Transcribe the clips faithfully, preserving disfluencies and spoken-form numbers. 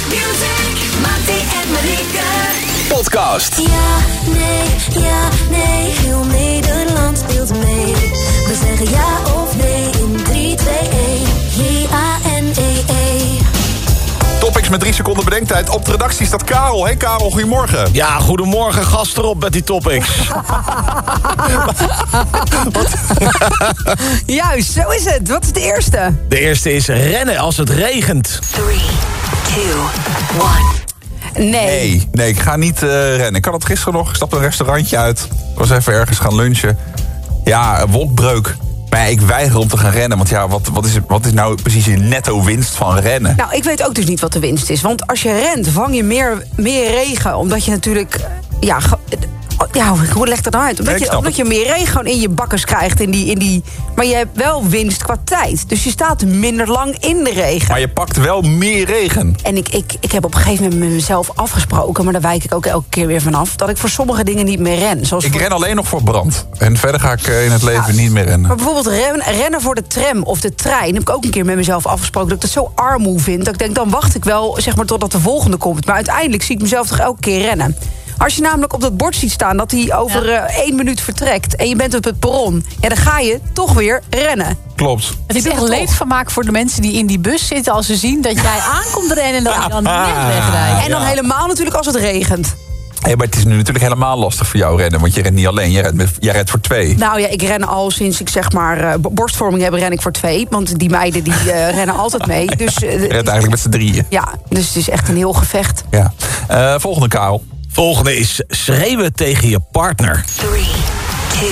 Mattie en Marieke. Podcast. Ja, nee, ja, nee. Heel Nederland speelt mee. We zeggen ja of nee in drie, twee, één. J A N E E. Topics met drie seconden bedenktijd. Op de redactie staat Karel. Hey Karel, goedemorgen. Ja, goedemorgen, gast erop met die topics. Juist, zo is het. Wat is de eerste? De eerste is rennen als het regent. drie, twee, één. Nee. Nee, nee, ik ga niet uh, rennen. Ik had het gisteren nog. Ik stapte een restaurantje uit. Was even ergens gaan lunchen. Ja, een wolkbreuk. Maar ik weiger om te gaan rennen. Want ja, wat, wat, is, wat is nou precies je netto winst van rennen? Nou, ik weet ook dus niet wat de winst is. Want als je rent, vang je meer, meer regen. Omdat je natuurlijk... Ja, ge- ja hoe leg ik dat nou uit? Omdat, Nee, ik je, snap omdat het. je meer regen gewoon in je bakkers krijgt. In die, in die, maar je hebt wel winst qua tijd. Dus je staat minder lang in de regen. Maar je pakt wel meer regen. En ik, ik, ik heb op een gegeven moment met mezelf afgesproken... maar daar wijk ik ook elke keer weer vanaf... dat ik voor sommige dingen niet meer ren. Zoals Ik voor... ren alleen nog voor brand. En verder ga ik uh, in het leven Ja, niet meer rennen. Maar bijvoorbeeld ren, rennen voor de tram of de trein... heb ik ook een keer met mezelf afgesproken... dat ik dat zo armoe vind. Dat ik denk, dan wacht ik wel zeg maar, totdat de volgende komt. Maar uiteindelijk zie ik mezelf toch elke keer rennen. Als je namelijk op dat bord ziet staan dat hij over Ja. uh, één minuut vertrekt... en je bent op het perron, ja, dan ga je toch weer rennen. Klopt. Het is echt echt leedvermaak voor de mensen die in die bus zitten... als ze zien dat jij aankomt rennen en dat je dan net wegrijdt. En dan helemaal natuurlijk als het regent. Hey, maar het is nu natuurlijk helemaal lastig voor jou rennen. Want je rent niet alleen, je rent, met, jij rent voor twee. Nou ja, ik ren al sinds ik zeg maar uh, borstvorming heb, ren ik voor twee. Want die meiden die uh, rennen altijd mee. Dus, uh, Je rent eigenlijk met z'n drieën. ja, dus het is echt een heel gevecht. Ja. Uh, volgende, Karel. Volgende is schreeuwen tegen je partner. drie, twee,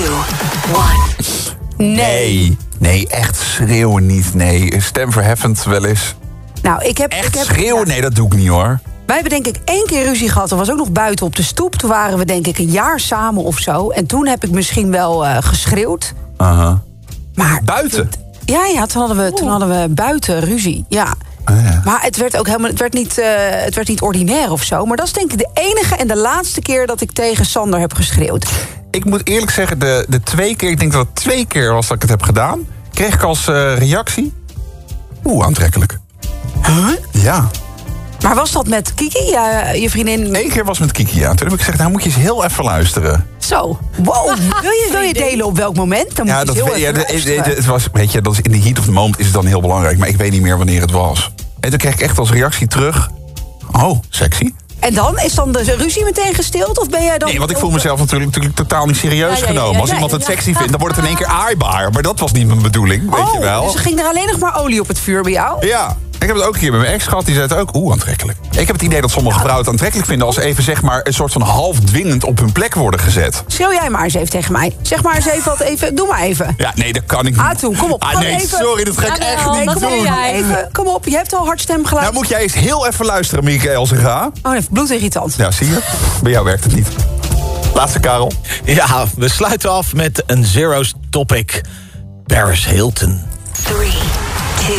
één. Nee. Nee, echt schreeuwen niet. Nee, stemverheffend wel eens. Nou, ik heb, Echt ik heb, schreeuwen? ja. Nee, dat doe ik niet hoor. Wij hebben denk ik één keer ruzie gehad. Dat was ook nog buiten op de stoep. Toen waren we denk ik een jaar samen of zo. En toen heb ik misschien wel uh, geschreeuwd. Aha. Maar Buiten? Ja, ja, toen hadden we, toen hadden we buiten ruzie. Ja. Ah, ja. Maar het werd ook helemaal, het werd, niet, uh, het werd niet ordinair of zo. Maar dat is denk ik de enige en de laatste keer dat ik tegen Sander heb geschreeuwd. Ik moet eerlijk zeggen, de, de twee keer, ik denk dat het twee keer was dat ik het heb gedaan, kreeg ik als uh, reactie, oeh, aantrekkelijk. Huh? Ja. Maar was dat met Kiki, uh, je vriendin? Eén keer was met Kiki, ja. Toen heb ik gezegd, nou moet je eens heel even luisteren. Zo. Wow. Wil je, wil je delen op welk moment? Dan moet Ja, je dat eens heel weet, ja, even de- de- luisteren. de- het was, weet je, dat is in de heat of the moment is het dan heel belangrijk. Maar ik weet niet meer wanneer het was. En toen kreeg ik echt als reactie terug, oh, sexy. En dan? Is dan de ruzie meteen gestild? Of ben jij dan... Nee, want ik voel mezelf natuurlijk, natuurlijk totaal niet serieus Ja, ja, ja, genomen. ja, Als ja, iemand het ja. sexy vindt, dan wordt het in één keer aaibaar. Maar dat was niet mijn bedoeling, weet oh, je wel. dus er ging er alleen nog maar olie op het vuur bij jou? Ja, ik heb het ook een keer met mijn ex gehad. Die zei het ook, oeh, aantrekkelijk. Ik heb het idee dat sommige vrouwen het aantrekkelijk vinden... als ze even, zeg maar, een soort van half dwingend op hun plek worden gezet. Schreeuw jij maar eens even tegen mij. Zeg maar eens even wat even. Doe maar even. Ja, nee, dat kan ik niet. Ah, toe, kom op. Ah, Gewoon nee, even. sorry, dat ga ik Jawel, echt dat niet doe doen. jij. Even, kom op, je hebt al hard stemgeluid. Nou moet jij eens heel even luisteren, Mieke Elsinga. Oh, even bloedirritant. Ja, zie je? Bij jou werkt het niet. Laatste, Karel. Ja, we sluiten af met een Zero's topic. Paris Hilton. drie, twee,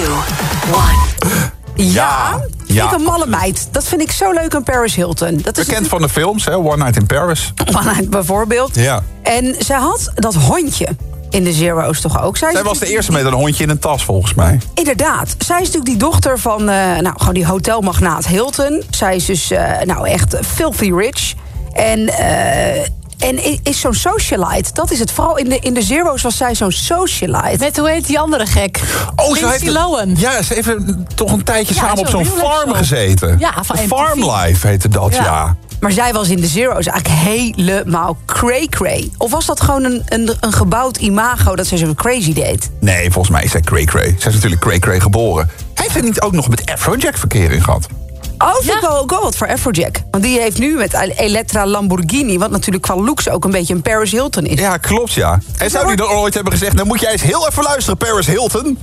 één. Ja, ja. ik een malle meid. Dat vind ik zo leuk aan Paris Hilton. Dat is Bekend van de films, hè? One Night in Paris. natuurlijk- bijvoorbeeld. Ja. En zij had dat hondje in de Zero's toch ook. Zij, is Zij was de natuurlijk eerste met een hondje in een tas, volgens mij. Inderdaad. Zij is natuurlijk die dochter van uh, nou, gewoon die hotelmagnaat Hilton. Zij is dus uh, nou echt filthy rich. En, uh, en is zo'n socialite. Dat is het. Vooral in de, in de Zero's was zij zo'n socialite. Met, hoe heet die andere gek? Oh, ze Lindsay heeft Lohan. Ja, ze heeft toch een tijdje Ja, samen op zo'n zo'n real life farm show. gezeten. Ja, van M T V. Farmlife heette dat, ja. Ja. Maar zij was in de Zero's eigenlijk helemaal cray-cray. Of was dat gewoon een, een, een gebouwd imago dat zij zo crazy deed? Nee, volgens mij is zij cray-cray. Zij is natuurlijk cray-cray geboren. Heeft hij niet ook nog met Afrojack verkering gehad? Oh, vind Ja. ik wel ook wel wat voor Afrojack. Want die heeft nu met Elettra Lamborghini... wat natuurlijk qua looks ook een beetje een Paris Hilton is. Ja, klopt, ja. En zou die dan ooit hebben gezegd... dan moet jij eens heel even luisteren, Paris Hilton?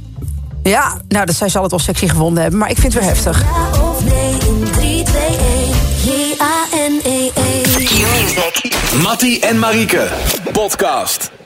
Ja, nou, dat zij zal het wel sexy gevonden hebben. Maar ik vind het weer heftig. Ja of nee in drie, twee, één. J A N E E. Mattie en Marieke. Podcast.